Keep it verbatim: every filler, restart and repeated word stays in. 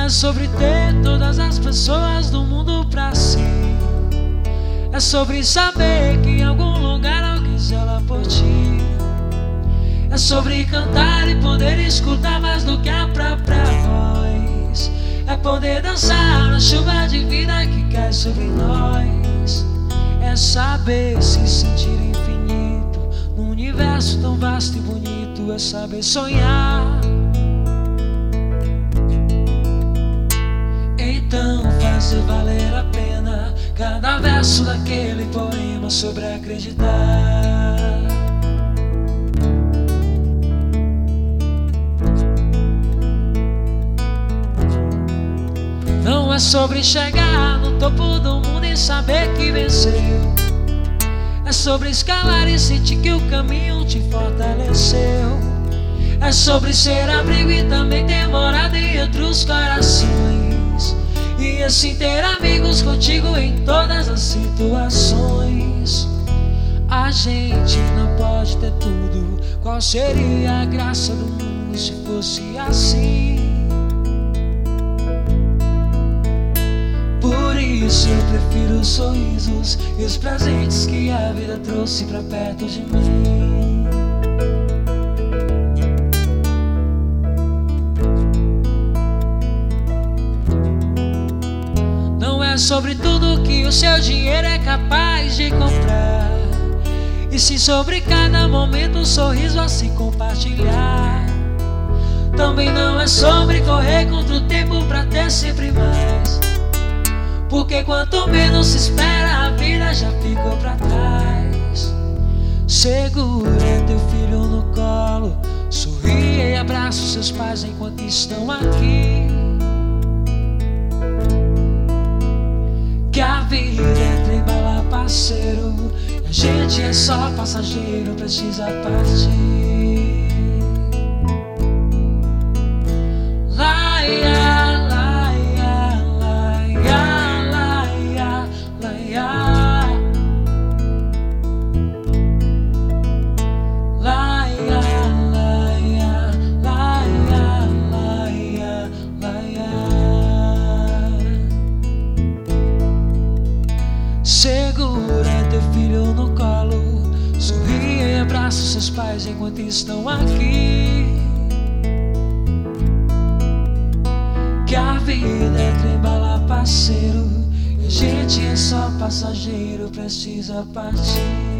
sobre ter todas as pessoas do mundo pra si. É sobre saber que em algum lugar alguém zela por ti. É sobre cantar e poder escutar mais do que a própria voz. É poder dançar na chuva de vida que cai sobre nós. É saber se sentir infinito num universo tão vasto e bonito. É saber sonhar. Então fazer valer a pena cada verso daquele poema sobre acreditar. Não é sobre chegar no topo do mundo e saber que venceu. É sobre escalar e sentir que o caminho te fortaleceu. É sobre ser abrigo e também ter morada em outros corações. E assim ter amigos contigo em todas as situações. A gente não pode ter tudo. Qual seria a graça do mundo se fosse assim? Por isso eu prefiro os sorrisos e os presentes que a vida trouxe pra perto de mim. Não é sobre tudo que o seu dinheiro é capaz de comprar, e sim sobre cada momento um sorriso a se compartilhar. Também não é sobre correr contra o tempo pra ter sempre mais, porque quanto menos se espera a vida já ficou pra trás. Segura teu filho no colo, sorria e abraça os seus pais enquanto estão aqui. Que a vida é trem bala, parceiro, e a gente é só passageiro, precisa partir. Laia, laia, laia, laia, laia. Laia, laia, laia, laia, laia. Segura teu filho no colo, sorria e abraça seus pais enquanto estão aqui. Que a vida é trem bala, parceiro, e a gente é só passageiro, precisa partir.